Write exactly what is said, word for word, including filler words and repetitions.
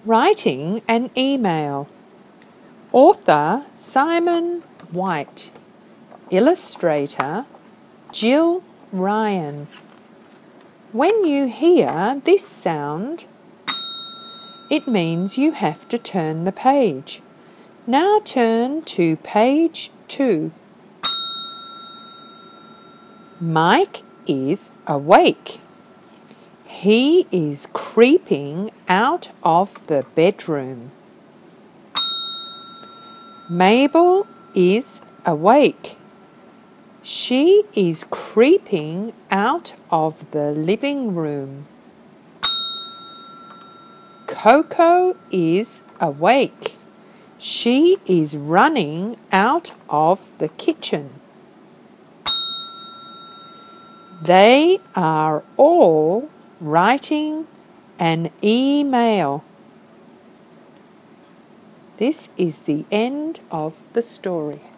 Writing an email. Author Simon White. Illustrator Jill Ryan. When you hear this sound, it means you have to turn the page. Now turn to page two. Mike is awake. He is creeping out of the bedroom. Mabel is awake. She is creeping out of the living room. Coco is awake. She is running out of the kitchen. They are all writing an email. This is the end of the story.